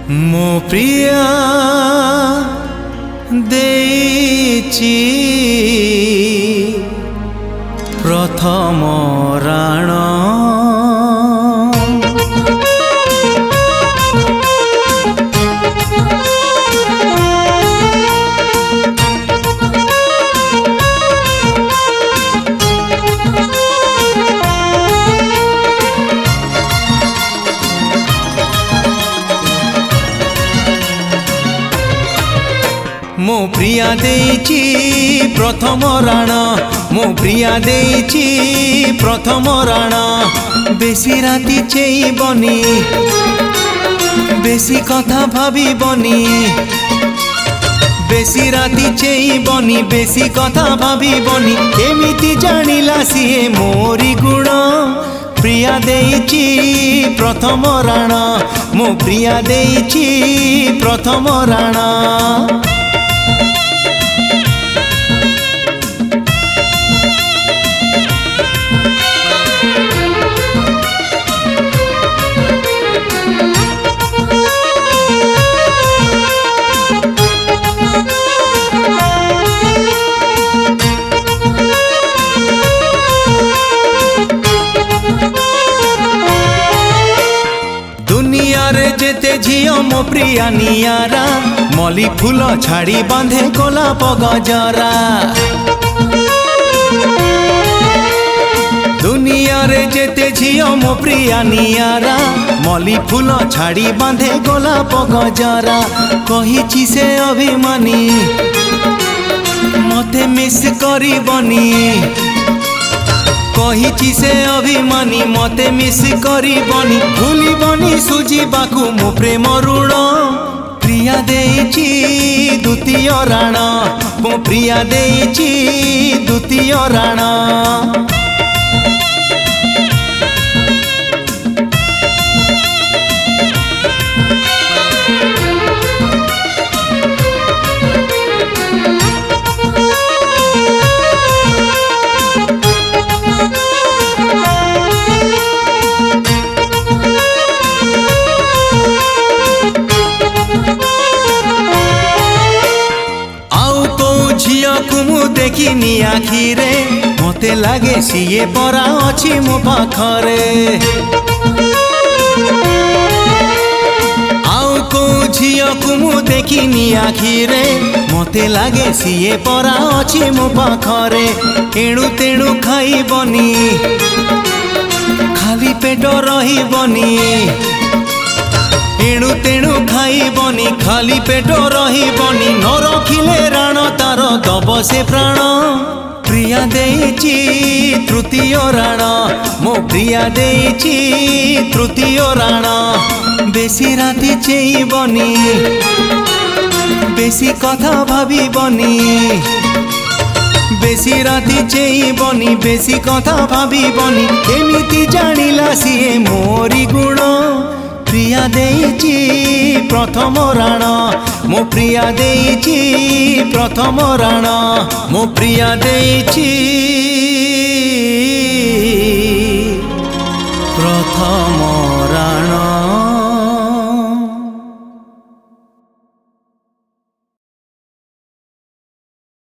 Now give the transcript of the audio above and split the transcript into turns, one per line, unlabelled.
मो प्रिया देची प्रथम राण मो प्रिया देची प्रथम राण मो प्रिया देची प्रथम राण बेसी राति चेइबनी बेसी कथा भाबिबनी बेसी राति चेइबनी बेसी कथा भाबिबनी केमिति जानिला सिए मोरी गुण प्रिया देची प्रथम राण मो प्रिया देची प्रथम राण जेते झियो मो प्रिया नियारा मली फूल छाड़ी बांधे गोलाप गजरा दुनिया रे जेते झियो मो प्रिया नियारा मली फूल छाड़ी बांधे गोलाप गजरा कहिछि से अभिमानी मते मिस करिबनी कहिछि से अभिमानी मते मिस करिबनी भूलिबनी सुजिबाकू मो प्रेम ऋण प्रिया देची द्वितीय राण मो प्रिया देची द्वितीय राण देखिनी आखिरे मते लागे सीए परा अछि मो पाखरे आउ को झियो को मु देखिनी आखिरे मते लागे सीए परा अछि मो पाखरे एणु तेणु खाइबनी खाली पेट रहिबनी एणु तेणु खाइबनी खाली पेट रहिबनी न रखिले राण तार दब से प्राण प्रिया देची तृतीय राण मो प्रिया देची तृतीय राण बेसी राति चेइबनी बेसी कथा भाबिबनी बेसी राति चेइबनी बेसी कथा भाबिबनी केमिति जानिला सिए मोरी गुण प्रिया देची प्रथम राण मो प्रिया देची प्रथम राण मो प्रिया देची प्रथम